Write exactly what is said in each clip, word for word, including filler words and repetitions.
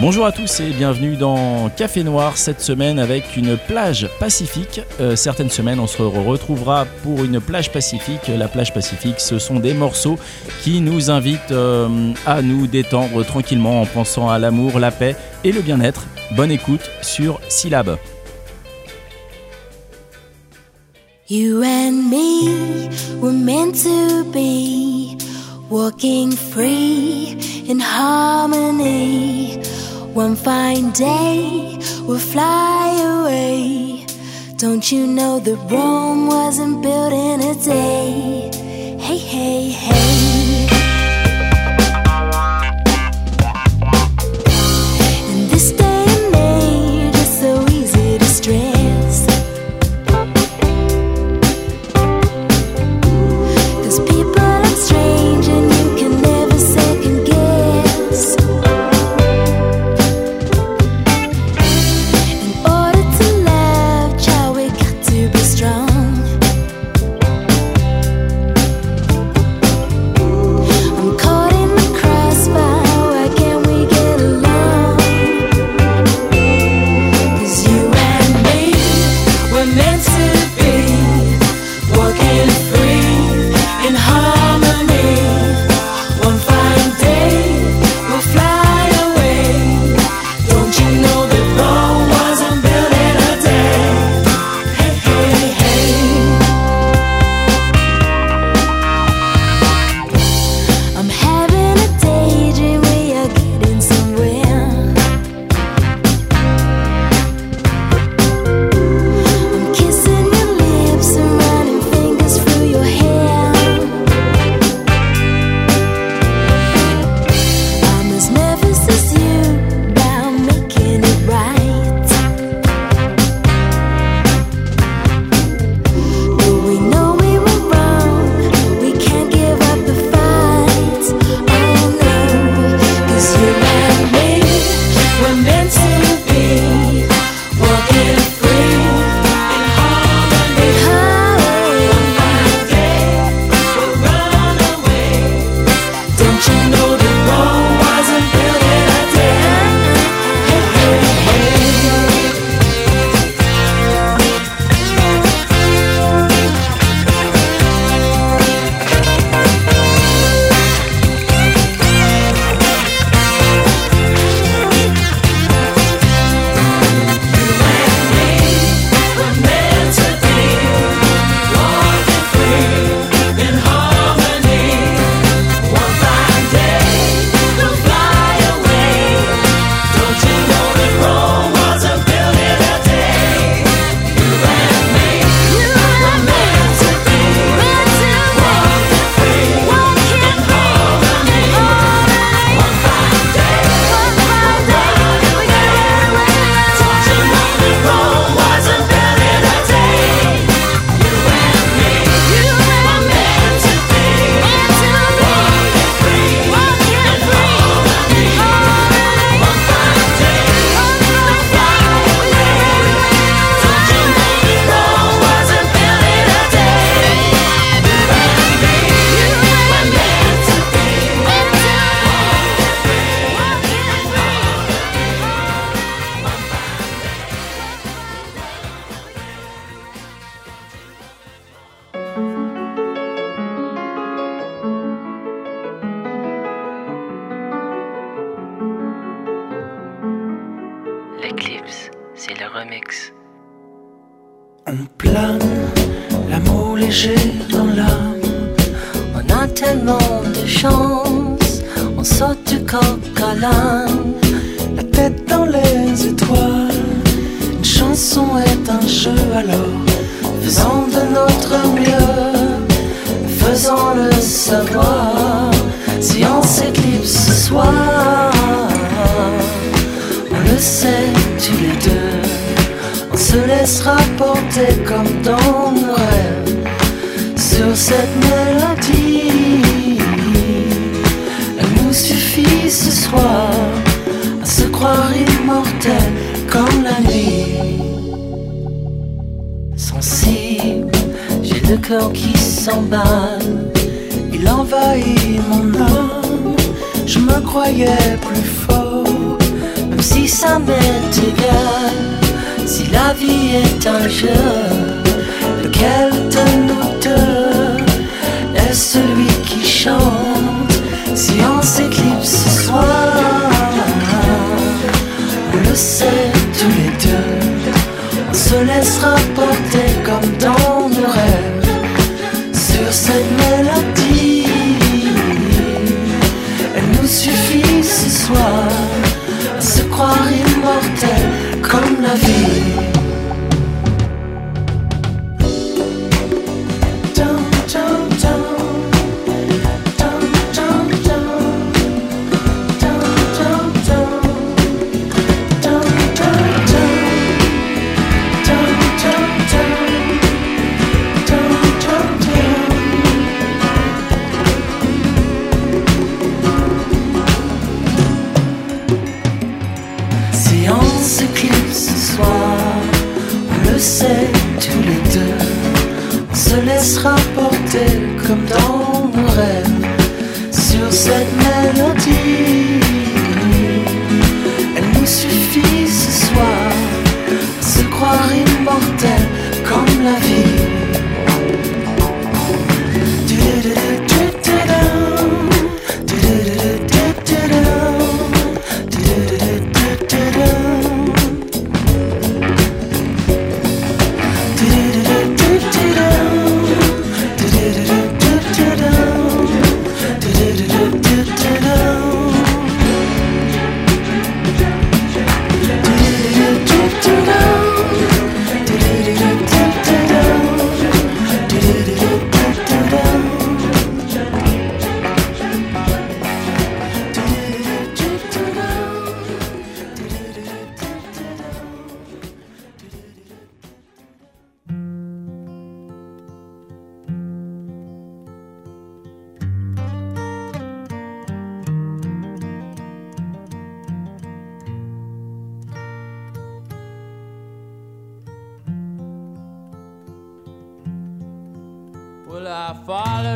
Bonjour à tous et bienvenue dans Café Noir cette semaine avec une plage pacifique. Euh, certaines semaines on se retrouvera pour une plage pacifique. La plage pacifique, ce sont des morceaux qui nous invitent euh, à nous détendre tranquillement en pensant à l'amour, la paix et le bien-être. Bonne écoute sur Syllab. You and me were meant to be walking free in harmony. One fine day we'll fly away. Don't you know that Rome wasn't built in a day? Hey, hey, hey. In this day and age, it's so easy to stress. 'Cause people act strange and you can never second guess. Eclipse, c'est le remix. On plane, l'amour léger dans l'âme. On a tellement de chance, on saute du coq à l'âne. La tête dans les étoiles, une chanson est un jeu alors. Faisons de notre mieux, faisons-le savoir. Si on s'éclipse ce soir, on le sait tous les deux. On se laissera porter comme dans nos rêves sur cette mélodie. Elle nous suffit ce soir à se croire immortel comme la nuit. Sensible, j'ai le cœur qui s'emballe. Il envahit mon âme. Je me croyais plus fort, même si ça m'est égal. Si la vie est un jeu, lequel de nous deux est celui qui chante? Si on s'éclipse ce soir, on le sait tous les deux, on se laissera porter comme dans nos rêves sur cette mélodie. Elle nous suffit ce soir à se croire immortel comme la vie. Sera porté comme dans nos rêves sur cette mélodie. Elle nous suffit ce soir à se croire immortel comme la vie. Well, I followed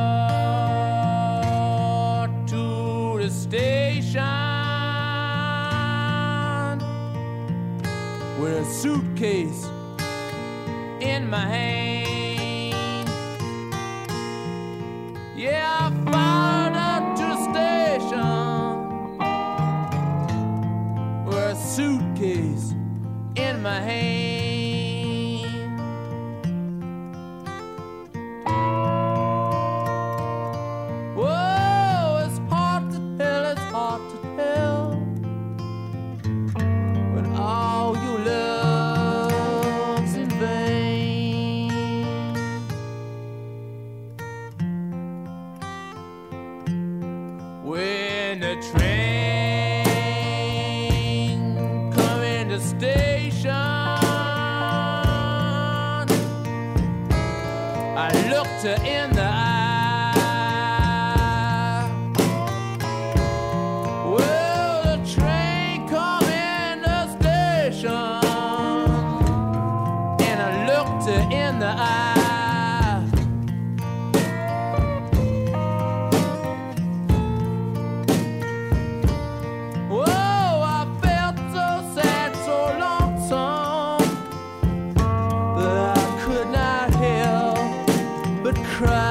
her to the station with a suitcase in my hand. Yeah, I followed her to the station with a suitcase in my hand. In the eye. Well, the train come in the station, and I looked her in the eye. Whoa, I felt so sad, so lonesome that I could not help but cry.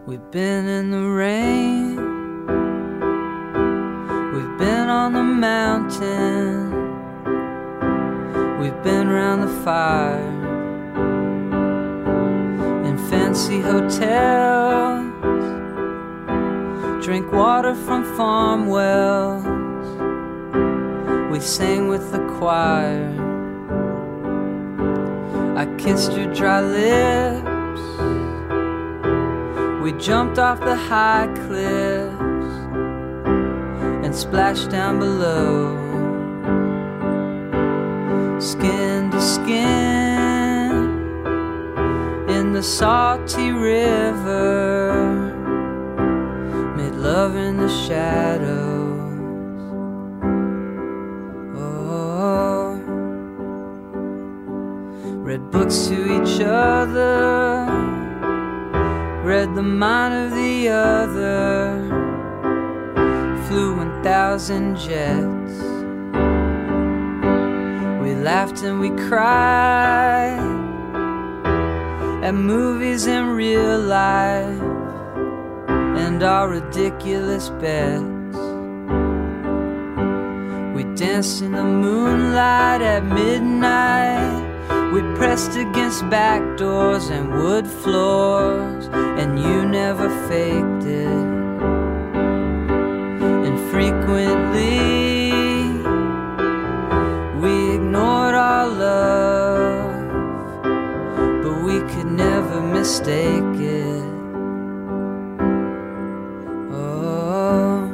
We've been in the rain, we've been on the mountain, we've been round the fire, in fancy hotels, drink water from farm wells, we sang with the choir, I kissed your dry lips, we jumped off the high cliffs and splashed down below, skin to skin in the salty river, made love in the shadows. Oh, read books to each other, read the mind of the other, flew one thousand jets, we laughed and we cried at movies and real life and our ridiculous bets, we danced in the moonlight at midnight, we pressed against back doors and wood floors, and you never faked it. And frequently we ignored our love, but we could never mistake it. Oh,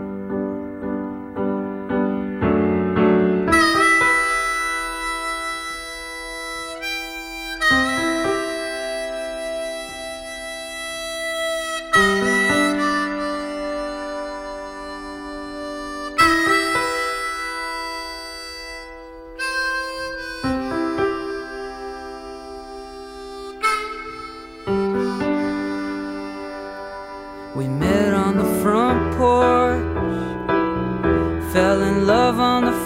we met on the front porch, fell in love on the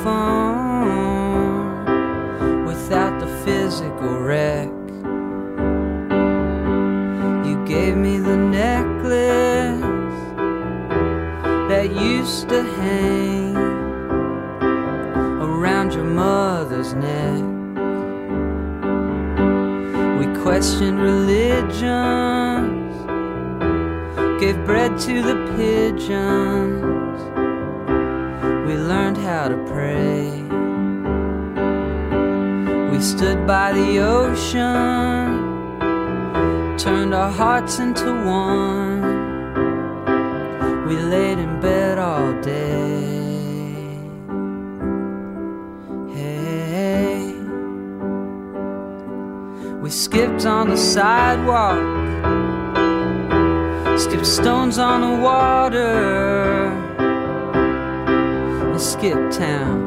phone, without the physical wreck. You gave me the necklace that used to hang around your mother's neck. We questioned religions, gave bread to the pigeons, we learned how to pray. We stood by the ocean, turned our hearts into one, we laid in bed all day. Hey, we skipped on the sidewalk, skipped stones on the water, and skipped town.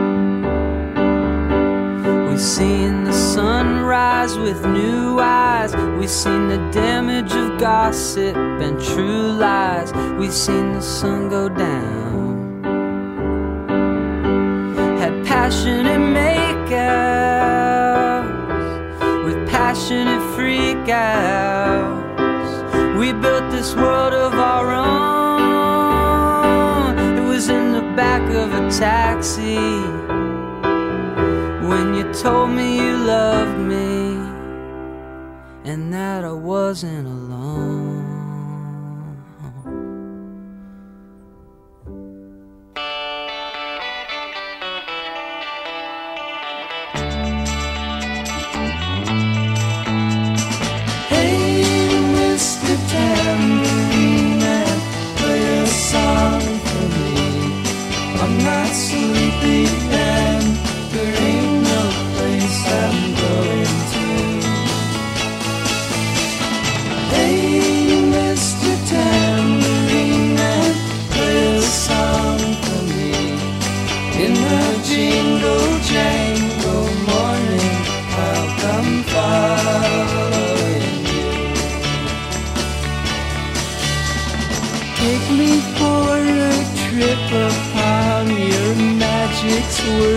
We've seen the sunrise with new eyes, we've seen the damage of gossip and true lies, we've seen the sun go down. Had passionate makeouts with passionate freakouts, we built this world of our own. It was in the back of a taxi when you told me you loved me and that I wasn't alone.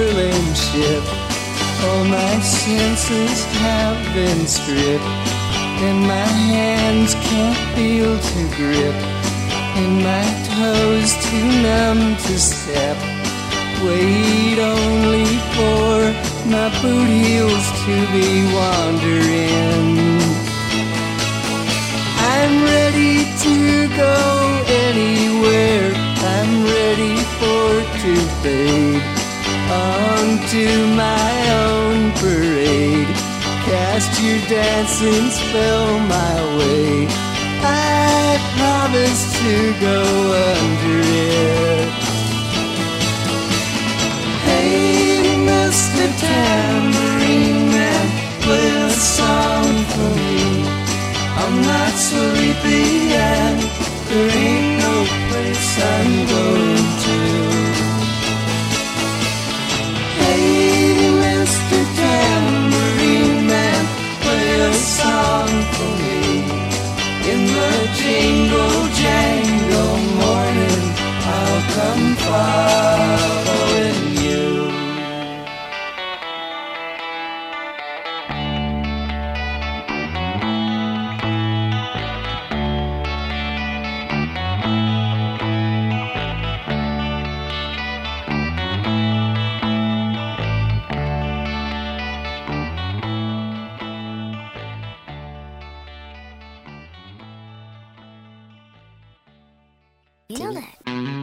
Swirling ship, all my senses have been stripped. and my hands can't feel to grip, and my toes too numb to step. Wait only for my boot heels to be wandering. I'm ready to go anywhere. I'm ready for to fade onto my own parade. Cast your dancing spell my way. I promise to go under it. Hey, Mister Tambourine Man, play a song for me. I'm not sleepy and there ain't no place I'm going to. Hey, Mister Tambourine Man, play a song for me. In the jingle jangle morning, I'll come following you. You know that.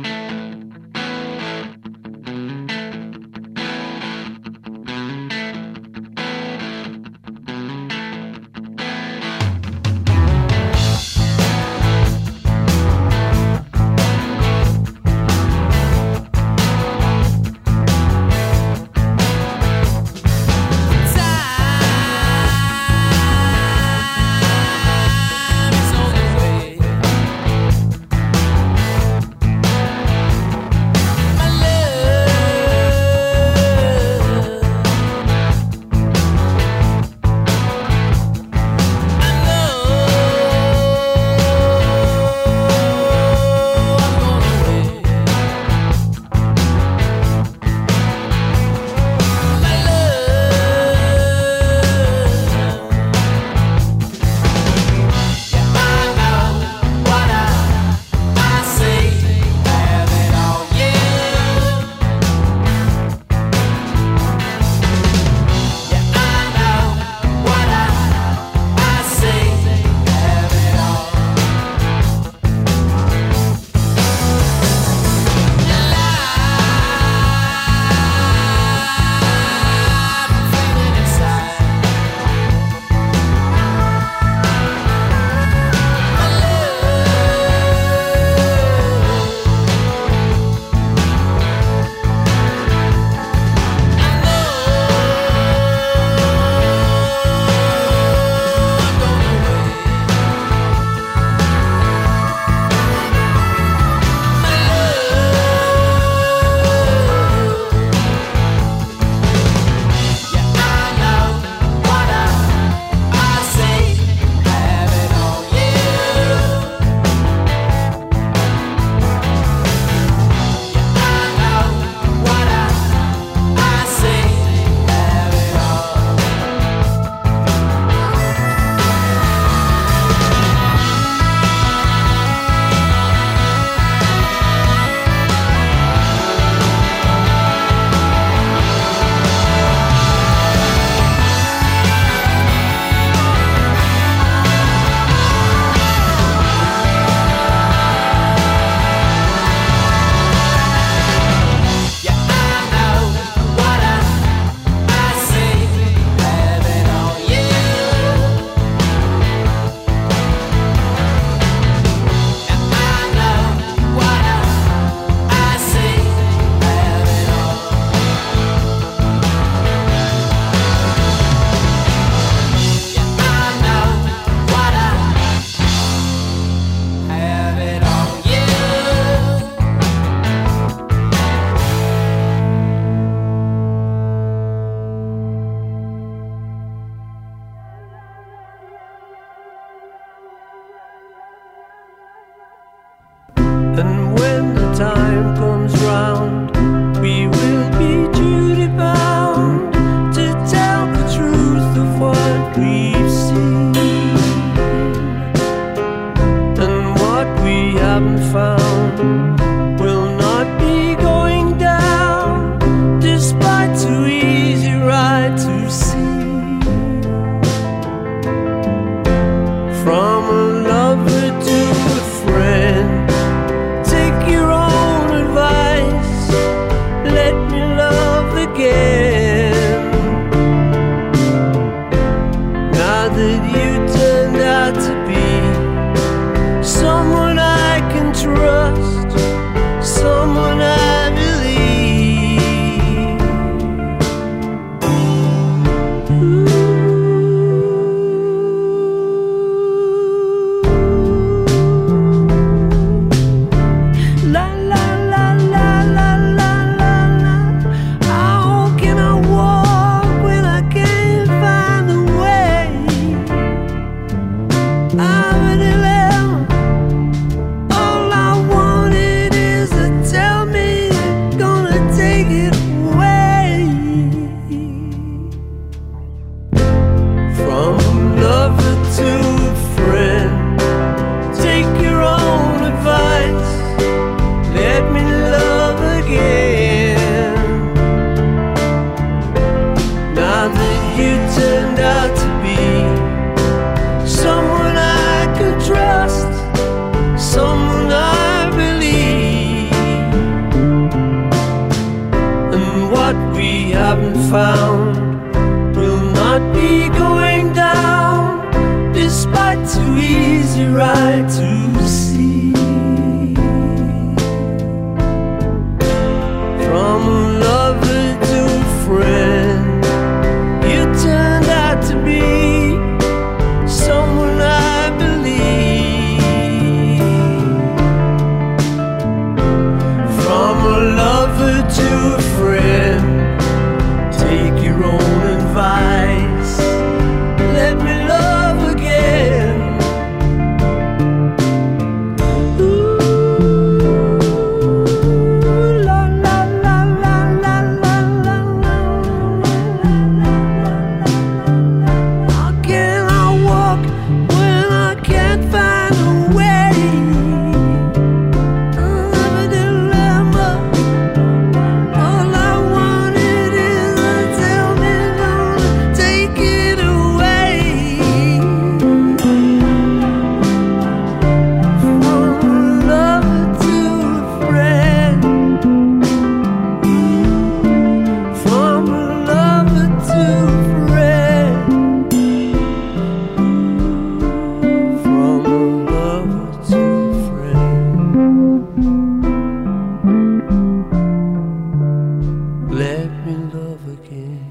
And when the time comes round, we will be duty bound to tell the truth of what we've seen. From a lover to a friend, take your own advice, let me love again. Now that you turned out to be someone I can trust, someone I believe. Ooh. La la la la la la la la. How can I walk when I can't find a way? I'm a dilemma. All I wanted is to tell me you're gonna take it away. From a lover to a friend, take your own advice, let me love again. Now that you turned out to be someone I can trust, someone I believe. And what we haven't found will not be going down, despite too easy right to see. From a lover to a friend, you turned out to be someone I believe. From a lover to a friend, take your own advice, let me love again. Ooh, la la la la la la la la. How can I walk when I can't find a way? I'm a dilemma. All I wanted is to tell me gonna take it away. From a lover to a friend, from a lover to a friend, from a lover to a friend. Let me love again.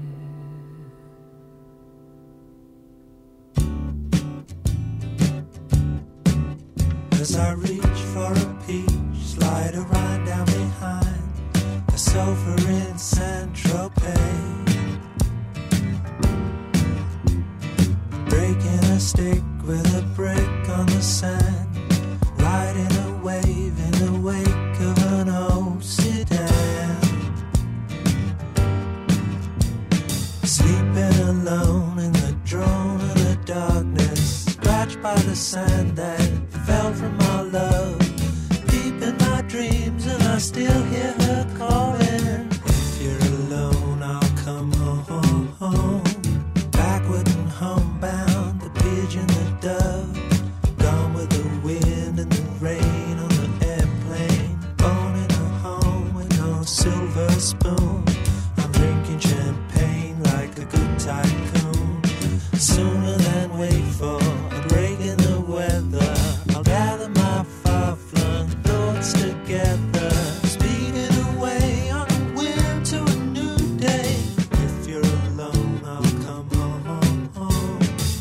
As I reach for a peach, slide a ride down behind the sofa in Saint-Tropez. Breaking a stick with a brick on the sand, riding a wave in the wake of an old sedan. Sleeping alone in the drone of the darkness, scratched by the sand that fell from our love. Deep in my dreams, and I still hear her calling. If you're alone, I'll come home, home. Backward and homebound, the pigeon, the dove, gone with the wind and the rain on the airplane. Born in a home with no silver spoon. I'm drinking champagne like a good tycoon. Sooner than wait for a break in the weather, I'll gather my far-flung thoughts together, speeding away on a wind to a new day. If you're alone, I'll come home, home.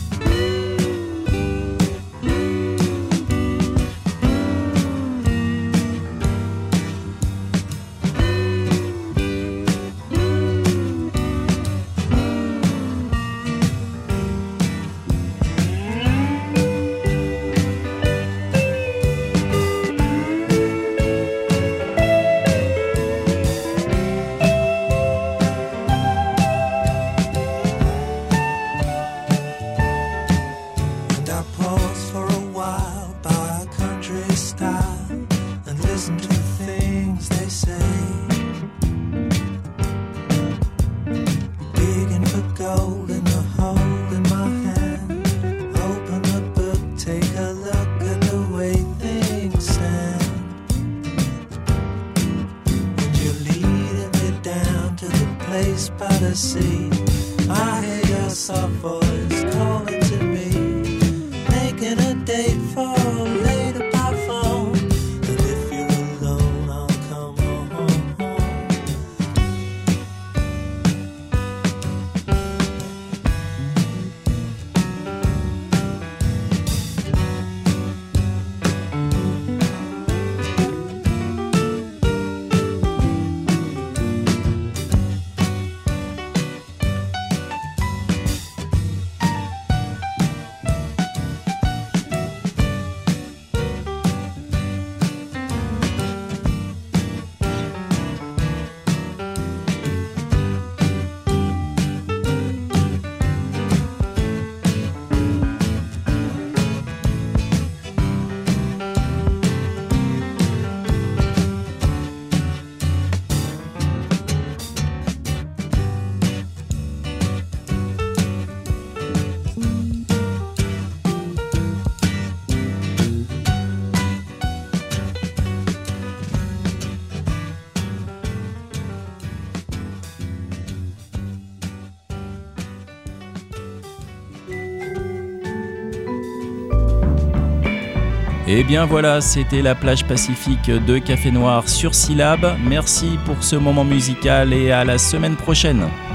And I pause for a while by a country style and listen to the things they say. Digging for gold in the hole in my hand, open the book. the sea. I hear your soft voice calling to me, making a date for later by phone. And if you're alone, I'll come home, home. Et bien voilà, c'était la plage pacifique de Café Noir sur Syllab. Merci pour ce moment musical et à la semaine prochaine.